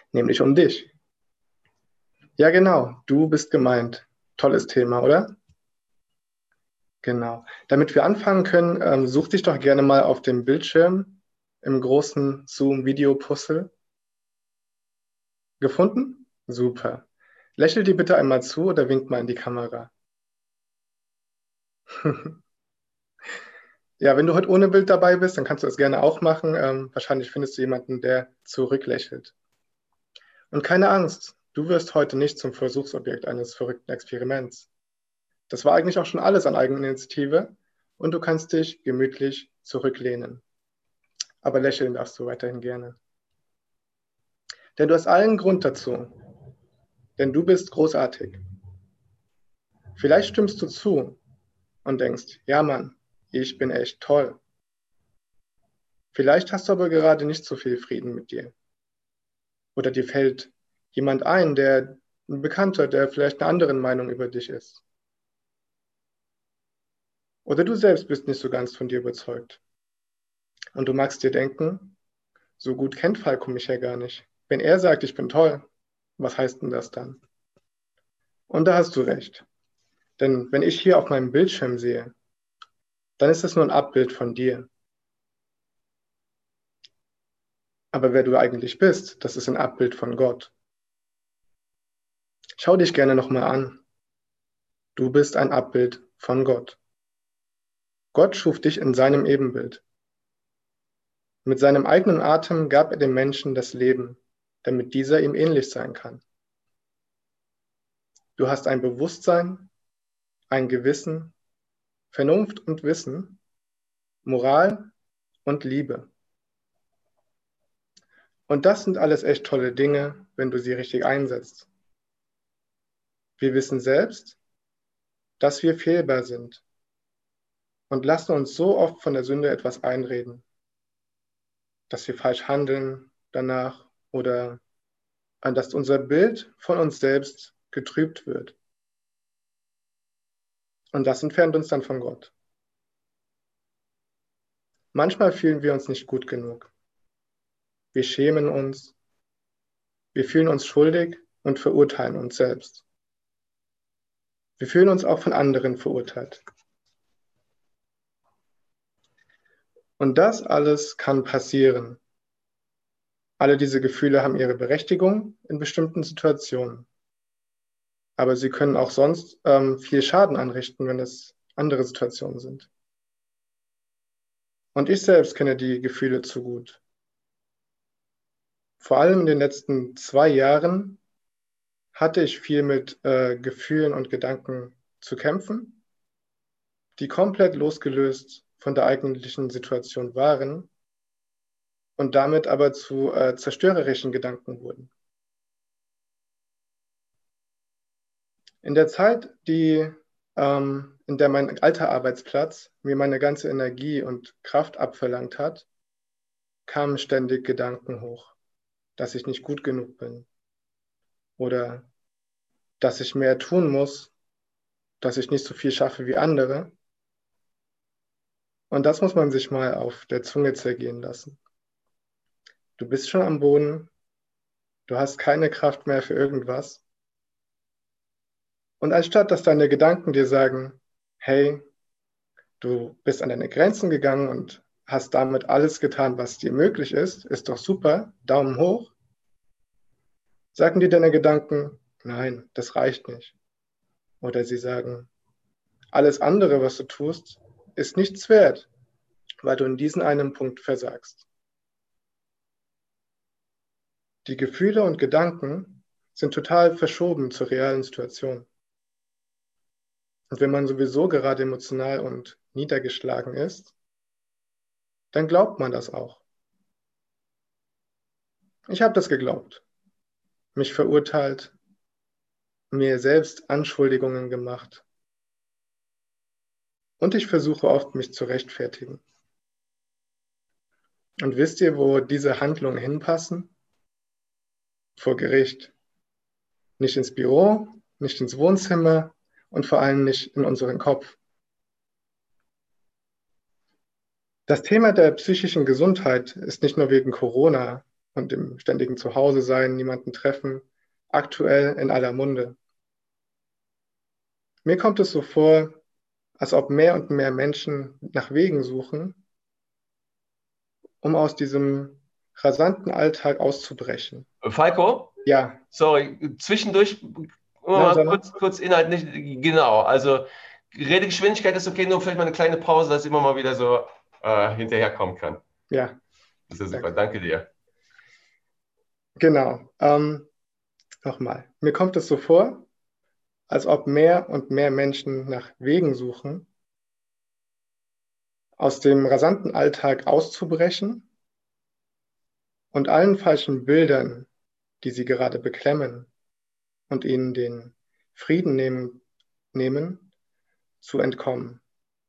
nämlich um dich. Ja, genau, du bist gemeint. Tolles Thema, oder? Genau. Damit wir anfangen können, such dich doch gerne mal auf dem Bildschirm im großen Zoom-Video-Puzzle. Gefunden? Super. Lächel dir bitte einmal zu oder wink mal in die Kamera. Ja, wenn du heute ohne Bild dabei bist, dann kannst du das gerne auch machen. Wahrscheinlich findest du jemanden, der zurücklächelt. Und keine Angst, du wirst heute nicht zum Versuchsobjekt eines verrückten Experiments. Das war eigentlich auch schon alles an Eigeninitiative und du kannst dich gemütlich zurücklehnen. Aber lächeln darfst du weiterhin gerne. Denn du hast allen Grund dazu. Denn du bist großartig. Vielleicht stimmst du zu und denkst, ja Mann, ich bin echt toll. Vielleicht hast du aber gerade nicht so viel Frieden mit dir. Oder dir fällt jemand ein, ein Bekannter, der vielleicht einer anderen Meinung über dich ist. Oder du selbst bist nicht so ganz von dir überzeugt. Und du magst dir denken, so gut kennt Falco mich ja gar nicht. Wenn er sagt, ich bin toll, was heißt denn das dann? Und da hast du recht. Denn wenn ich hier auf meinem Bildschirm sehe, dann ist das nur ein Abbild von dir. Aber wer du eigentlich bist, das ist ein Abbild von Gott. Schau dich gerne nochmal an. Du bist ein Abbild von Gott. Gott schuf dich in seinem Ebenbild. Mit seinem eigenen Atem gab er dem Menschen das Leben, damit dieser ihm ähnlich sein kann. Du hast ein Bewusstsein, ein Gewissen, Vernunft und Wissen, Moral und Liebe. Und das sind alles echt tolle Dinge, wenn du sie richtig einsetzt. Wir wissen selbst, dass wir fehlbar sind und lassen uns so oft von der Sünde etwas einreden, dass wir falsch handeln danach oder dass unser Bild von uns selbst getrübt wird. Und das entfernt uns dann von Gott. Manchmal fühlen wir uns nicht gut genug. Wir schämen uns, wir fühlen uns schuldig und verurteilen uns selbst. Wir fühlen uns auch von anderen verurteilt. Und das alles kann passieren. Alle diese Gefühle haben ihre Berechtigung in bestimmten Situationen. Aber sie können auch sonst viel Schaden anrichten, wenn es andere Situationen sind. Und ich selbst kenne die Gefühle zu gut. Vor allem in den letzten 2 Jahren hatte ich viel mit Gefühlen und Gedanken zu kämpfen, die komplett losgelöst von der eigentlichen Situation waren und damit aber zu zerstörerischen Gedanken wurden. In der Zeit, in der mein alter Arbeitsplatz mir meine ganze Energie und Kraft abverlangt hat, kamen ständig Gedanken hoch, dass ich nicht gut genug bin oder dass ich mehr tun muss, dass ich nicht so viel schaffe wie andere. Und das muss man sich mal auf der Zunge zergehen lassen. Du bist schon am Boden, du hast keine Kraft mehr für irgendwas. Und anstatt dass deine Gedanken dir sagen, hey, du bist an deine Grenzen gegangen und hast damit alles getan, was dir möglich ist doch super, Daumen hoch, sagen dir deine Gedanken, nein, das reicht nicht. Oder sie sagen, alles andere, was du tust, ist nichts wert, weil du in diesem einen Punkt versagst. Die Gefühle und Gedanken sind total verschoben zur realen Situation. Und wenn man sowieso gerade emotional und niedergeschlagen ist, dann glaubt man das auch. Ich habe das geglaubt, mich verurteilt, mir selbst Anschuldigungen gemacht. Und ich versuche oft, mich zu rechtfertigen. Und wisst ihr, wo diese Handlungen hinpassen? Vor Gericht. Nicht ins Büro, nicht ins Wohnzimmer und vor allem nicht in unseren Kopf. Das Thema der psychischen Gesundheit ist nicht nur wegen Corona und dem ständigen Zuhause sein, niemanden treffen, aktuell in aller Munde. Mir kommt es so vor, als ob mehr und mehr Menschen nach Wegen suchen, um aus diesem rasanten Alltag auszubrechen. Falco, Ja, sorry, zwischendurch immer na, mal sag mal. kurz Inhalt nicht. Genau, also Redegeschwindigkeit ist okay, nur vielleicht mal eine kleine Pause, dass ich immer mal wieder so hinterherkommen kann. Ja, Das ist ja super, danke. danke dir. Genau. Nochmal. Mir kommt es so vor, als ob mehr und mehr Menschen nach Wegen suchen, aus dem rasanten Alltag auszubrechen und allen falschen Bildern, die sie gerade beklemmen und ihnen den Frieden nehmen, zu entkommen.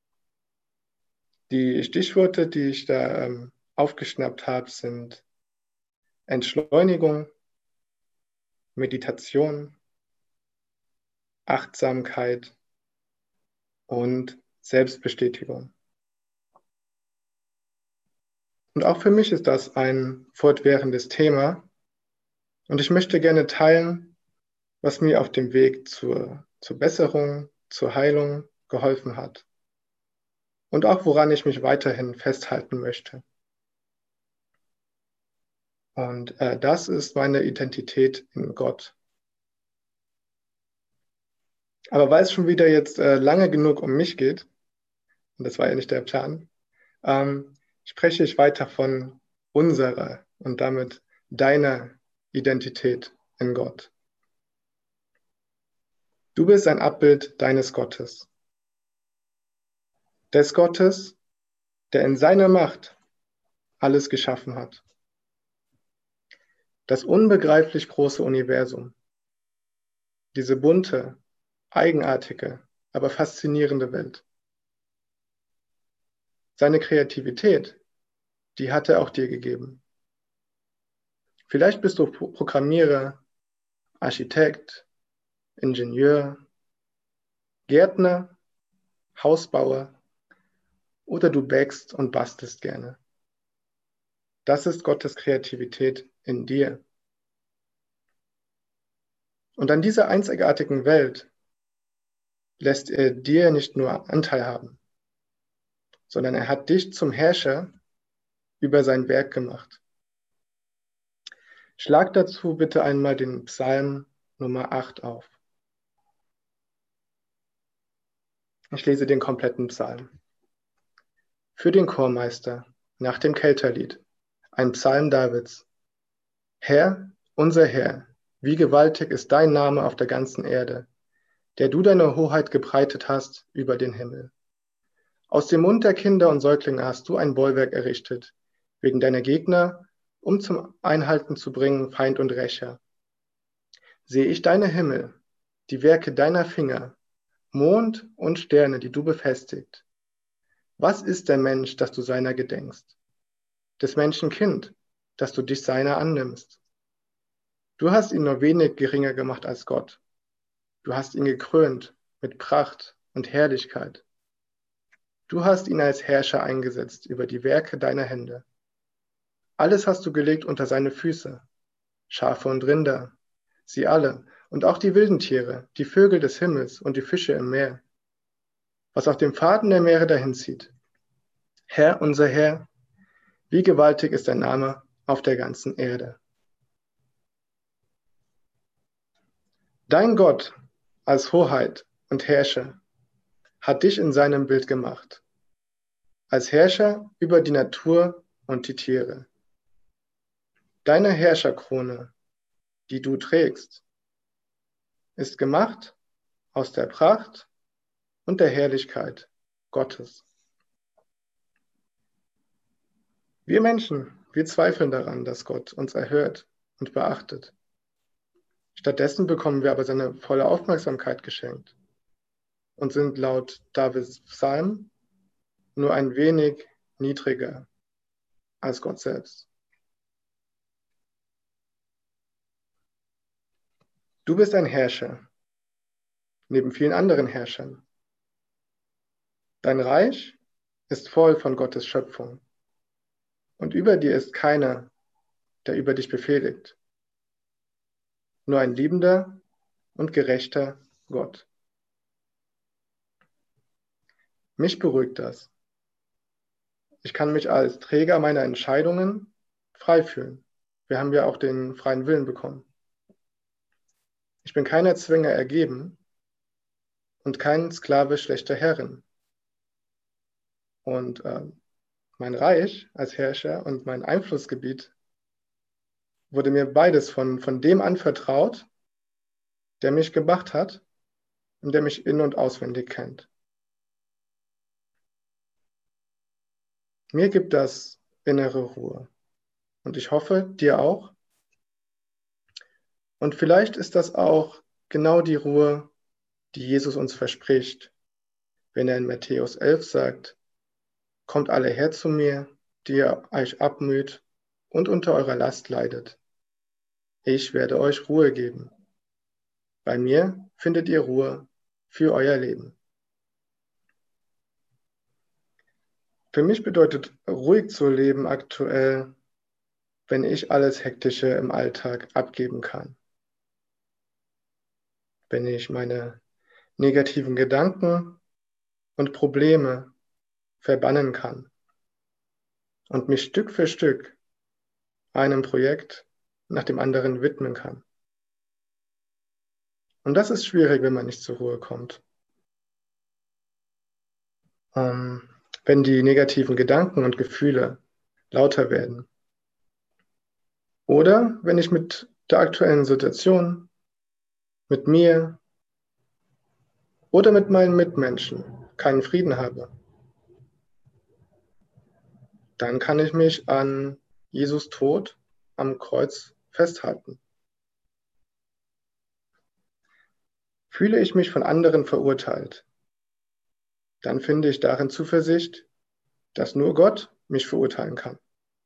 Die Stichworte, die ich da aufgeschnappt habe, sind Entschleunigung, Meditation, Achtsamkeit und Selbstbestätigung. Und auch für mich ist das ein fortwährendes Thema. Und ich möchte gerne teilen, was mir auf dem Weg zur Besserung, zur Heilung geholfen hat. Und auch woran ich mich weiterhin festhalten möchte. Und das ist meine Identität in Gott. Aber weil es schon wieder jetzt lange genug um mich geht, und das war ja nicht der Plan, spreche ich weiter von unserer und damit deiner Identität in Gott. Du bist ein Abbild deines Gottes. Des Gottes, der in seiner Macht alles geschaffen hat. Das unbegreiflich große Universum. Diese bunte, eigenartige, aber faszinierende Welt. Seine Kreativität, die hat er auch dir gegeben. Vielleicht bist du Programmierer, Architekt, Ingenieur, Gärtner, Hausbauer oder du bäckst und bastelst gerne. Das ist Gottes Kreativität in dir. Und an dieser einzigartigen Welt lässt er dir nicht nur Anteil haben, sondern er hat dich zum Herrscher über sein Werk gemacht. Schlag dazu bitte einmal den Psalm Nummer 8 auf. Ich lese den kompletten Psalm. Für den Chormeister nach dem Kelterlied, ein Psalm Davids. Herr, unser Herr, wie gewaltig ist dein Name auf der ganzen Erde, der du deine Hoheit gebreitet hast über den Himmel. Aus dem Mund der Kinder und Säuglinge hast du ein Bollwerk errichtet, wegen deiner Gegner, um zum Einhalten zu bringen Feind und Rächer. Sehe ich deine Himmel, die Werke deiner Finger, Mond und Sterne, die du befestigt. Was ist der Mensch, dass du seiner gedenkst? Des Menschen Kind, dass du dich seiner annimmst. Du hast ihn nur wenig geringer gemacht als Gott. Du hast ihn gekrönt mit Pracht und Herrlichkeit. Du hast ihn als Herrscher eingesetzt über die Werke deiner Hände. Alles hast du gelegt unter seine Füße. Schafe und Rinder, sie alle, und auch die wilden Tiere, die Vögel des Himmels und die Fische im Meer, was auf dem Faden der Meere dahinzieht. Herr, unser Herr, wie gewaltig ist dein Name auf der ganzen Erde. Dein Gott als Hoheit und Herrscher hat dich in seinem Bild gemacht, als Herrscher über die Natur und die Tiere. Deine Herrscherkrone, die du trägst, ist gemacht aus der Pracht und der Herrlichkeit Gottes. Wir Menschen, wir zweifeln daran, dass Gott uns erhört und beachtet. Stattdessen bekommen wir aber seine volle Aufmerksamkeit geschenkt und sind laut Davids Psalm nur ein wenig niedriger als Gott selbst. Du bist ein Herrscher, neben vielen anderen Herrschern. Dein Reich ist voll von Gottes Schöpfung und über dir ist keiner, der über dich befehligt. Nur ein liebender und gerechter Gott. Mich beruhigt das. Ich kann mich als Träger meiner Entscheidungen frei fühlen. Wir haben ja auch den freien Willen bekommen. Ich bin keiner Zwänge ergeben und kein Sklave schlechter Herren. Und mein Reich als Herrscher und mein Einflussgebiet wurde mir beides von dem anvertraut, der mich gemacht hat und der mich in- und auswendig kennt. Mir gibt das innere Ruhe und ich hoffe, dir auch. Und vielleicht ist das auch genau die Ruhe, die Jesus uns verspricht, wenn er in Matthäus 11 sagt, kommt alle her zu mir, die ihr euch abmüht und unter eurer Last leidet. Ich werde euch Ruhe geben. Bei mir findet ihr Ruhe für euer Leben. Für mich bedeutet ruhig zu leben aktuell, wenn ich alles Hektische im Alltag abgeben kann. Wenn ich meine negativen Gedanken und Probleme verbannen kann und mich Stück für Stück einem Projekt nach dem anderen widmen kann. Und das ist schwierig, wenn man nicht zur Ruhe kommt. Wenn die negativen Gedanken und Gefühle lauter werden. Oder wenn ich mit der aktuellen Situation, mit mir oder mit meinen Mitmenschen keinen Frieden habe, dann kann ich mich an Jesus Tod am Kreuz festhalten. Fühle ich mich von anderen verurteilt, dann finde ich darin Zuversicht, dass nur Gott mich verurteilen kann.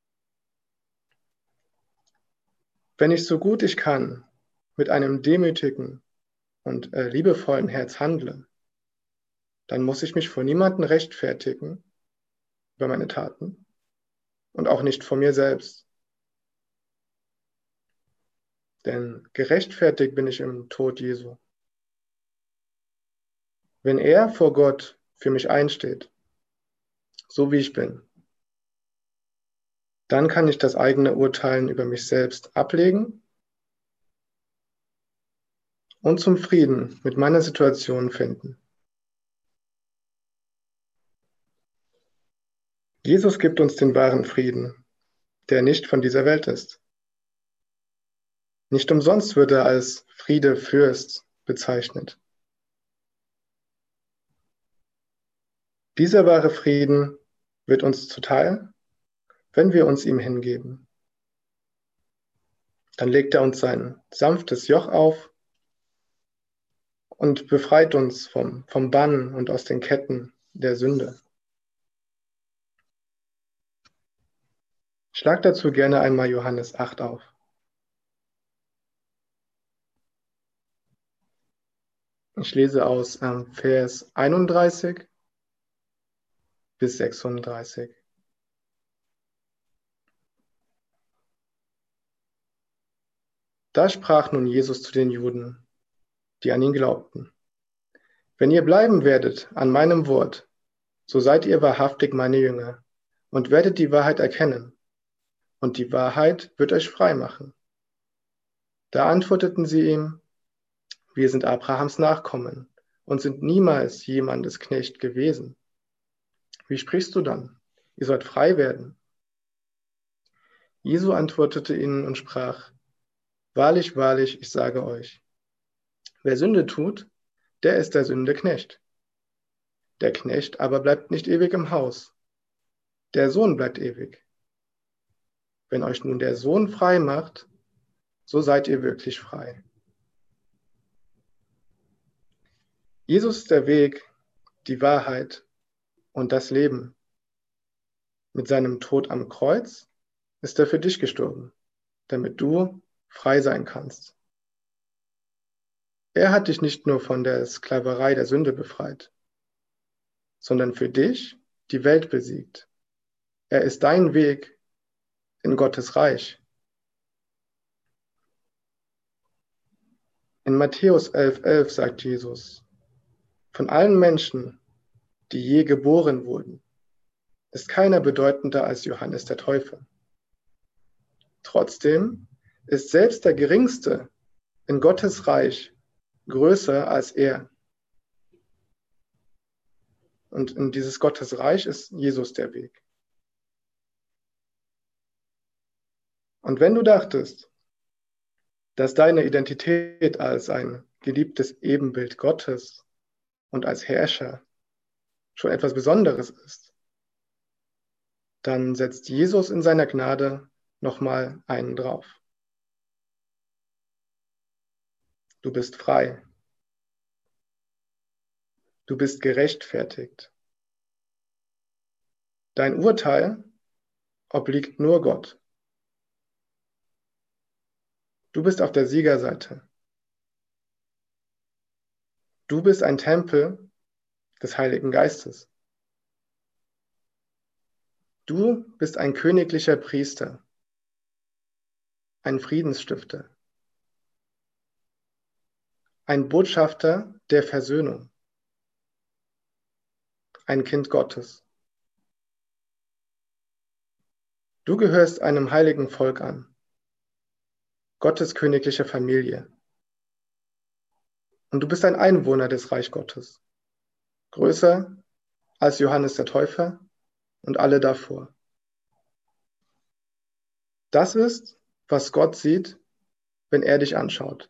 Wenn ich so gut ich kann mit einem demütigen und liebevollen Herz handle, dann muss ich mich vor niemandem rechtfertigen über meine Taten und auch nicht vor mir selbst. Denn gerechtfertigt bin ich im Tod Jesu. Wenn er vor Gott für mich einsteht, so wie ich bin, dann kann ich das eigene Urteilen über mich selbst ablegen und zum Frieden mit meiner Situation finden. Jesus gibt uns den wahren Frieden, der nicht von dieser Welt ist. Nicht umsonst wird er als Friedefürst bezeichnet. Dieser wahre Frieden wird uns zuteil, wenn wir uns ihm hingeben. Dann legt er uns sein sanftes Joch auf und befreit uns vom Bann und aus den Ketten der Sünde. Schlag dazu gerne einmal Johannes 8 auf. Ich lese aus Vers 31 bis 36. Da sprach nun Jesus zu den Juden, die an ihn glaubten. Wenn ihr bleiben werdet an meinem Wort, so seid ihr wahrhaftig meine Jünger und werdet die Wahrheit erkennen. Und die Wahrheit wird euch frei machen. Da antworteten sie ihm, wir sind Abrahams Nachkommen und sind niemals jemandes Knecht gewesen. Wie sprichst du dann? Ihr sollt frei werden. Jesu antwortete ihnen und sprach, wahrlich, wahrlich, ich sage euch, wer Sünde tut, der ist der Sünde Knecht. Der Knecht aber bleibt nicht ewig im Haus. Der Sohn bleibt ewig. Wenn euch nun der Sohn frei macht, so seid ihr wirklich frei. Jesus ist der Weg, die Wahrheit und das Leben. Mit seinem Tod am Kreuz ist er für dich gestorben, damit du frei sein kannst. Er hat dich nicht nur von der Sklaverei der Sünde befreit, sondern für dich die Welt besiegt. Er ist dein Weg in Gottes Reich. In Matthäus 11,11 sagt Jesus, von allen Menschen, die je geboren wurden, ist keiner bedeutender als Johannes der Täufer. Trotzdem ist selbst der Geringste in Gottes Reich größer als er. Und in dieses Gottes Reich ist Jesus der Weg. Und wenn du dachtest, dass deine Identität als ein geliebtes Ebenbild Gottes und als Herrscher schon etwas Besonderes ist, dann setzt Jesus in seiner Gnade nochmal einen drauf. Du bist frei. Du bist gerechtfertigt. Dein Urteil obliegt nur Gott. Du bist auf der Siegerseite. Du bist ein Tempel des Heiligen Geistes. Du bist ein königlicher Priester, ein Friedensstifter, ein Botschafter der Versöhnung, ein Kind Gottes. Du gehörst einem heiligen Volk an, Gottes königlicher Familie. Und du bist ein Einwohner des Reich Gottes, größer als Johannes der Täufer und alle davor. Das ist, was Gott sieht, wenn er dich anschaut.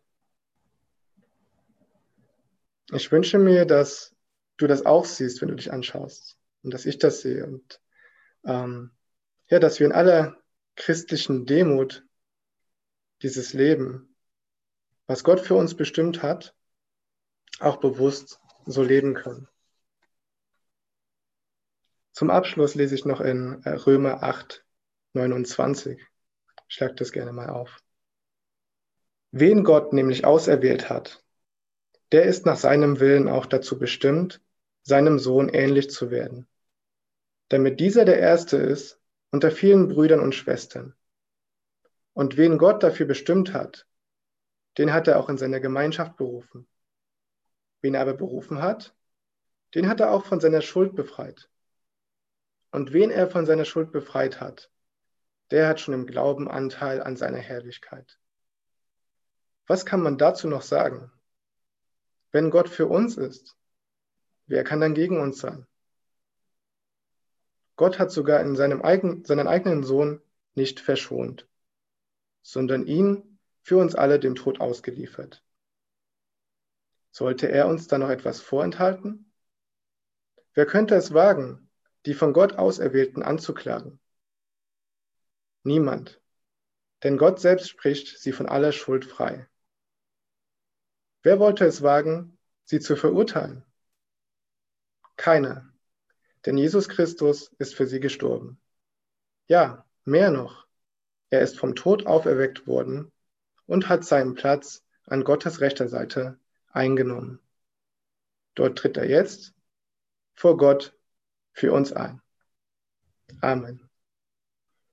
Ich wünsche mir, dass du das auch siehst, wenn du dich anschaust und dass ich das sehe und ja, dass wir in aller christlichen Demut dieses Leben, was Gott für uns bestimmt hat, auch bewusst so leben können. Zum Abschluss lese ich noch in Römer 8, 29. Schlag das gerne mal auf. Wen Gott nämlich auserwählt hat, der ist nach seinem Willen auch dazu bestimmt, seinem Sohn ähnlich zu werden, damit dieser der Erste ist unter vielen Brüdern und Schwestern. Und wen Gott dafür bestimmt hat, den hat er auch in seine Gemeinschaft berufen. Wen er aber berufen hat, den hat er auch von seiner Schuld befreit. Und wen er von seiner Schuld befreit hat, der hat schon im Glauben Anteil an seiner Herrlichkeit. Was kann man dazu noch sagen? Wenn Gott für uns ist, wer kann dann gegen uns sein? Gott hat sogar in seinen eigenen Sohn nicht verschont, sondern ihn für uns alle dem Tod ausgeliefert. Sollte er uns dann noch etwas vorenthalten? Wer könnte es wagen, die von Gott Auserwählten anzuklagen? Niemand, denn Gott selbst spricht sie von aller Schuld frei. Wer wollte es wagen, sie zu verurteilen? Keiner, denn Jesus Christus ist für sie gestorben. Ja, mehr noch, er ist vom Tod auferweckt worden und hat seinen Platz an Gottes rechter Seite eingenommen. Dort tritt er jetzt vor Gott für uns ein. Amen.